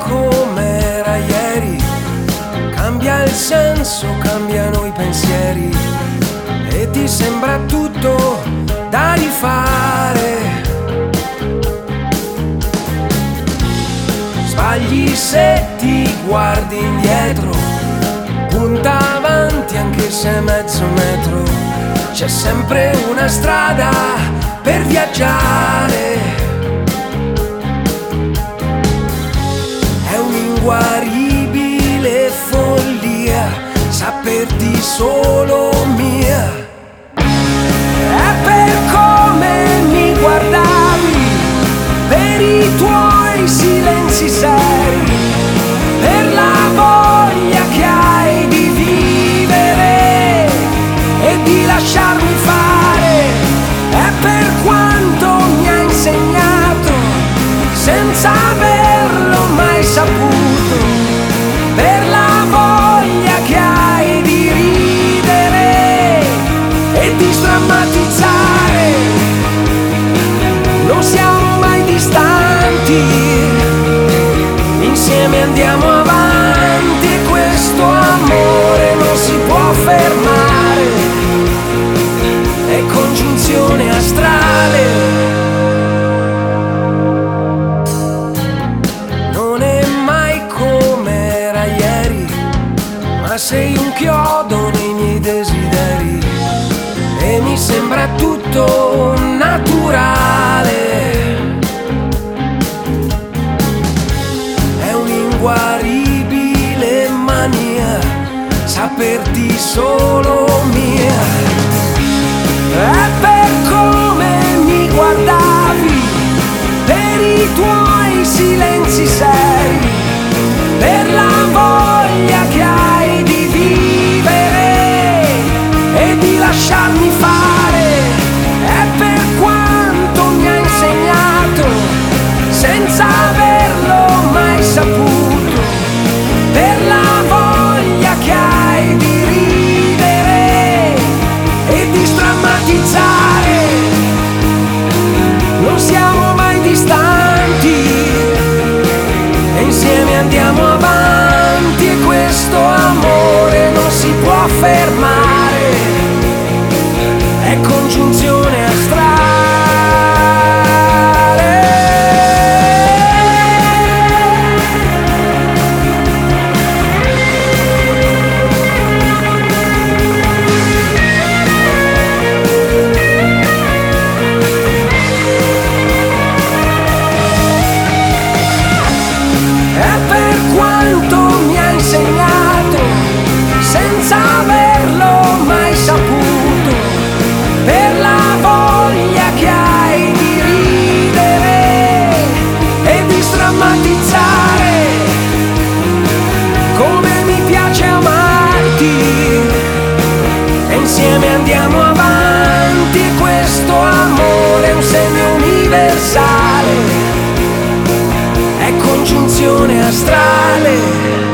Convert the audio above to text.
com'era ieri, cambia il senso, cambiano i pensieri e ti sembra tutto da rifare. Sbagli se ti guardi indietro, punta avanti anche se è mezzo metro, c'è sempre una strada per viaggiare. È un'inguaribile follia saperti solo mia. È per come mi guardavi, per i tuoi silenzi seri, per la voglia che hai di vivere e di lasciarmi fare. È per quanto mi hai insegnato senza averlo mai saputo, per la voglia che hai di ridere e di sdrammatizzare. Non siamo mai distanti, insieme andiamo avanti e questo amore non si può fermare, è congiunzione astrale. Non è mai come era ieri, ma sei un chiodo nei miei desideri e mi sembra tutto naturale. È un'inguaribile mania saperti solo mia. È per come mi guardavi, per i tuoi silenzi seri, per la voglia che hai di vivere e di lasciarmi fare. È per quanto mi hai insegnato senza averlo mai saputo, per la voglia che hai di ridere e di sdrammatizzare. Non siamo mai distanti e insieme andiamo avanti e questo amore non si può fermare, è congiunzione astrale. È per quanto mi hai insegnato senza averlo mai saputo, per la voglia che hai di ridere e di sdrammatizzare. Come mi piace amarti e insieme andiamo avanti e questo amore è un segno universale, è congiunzione astrale.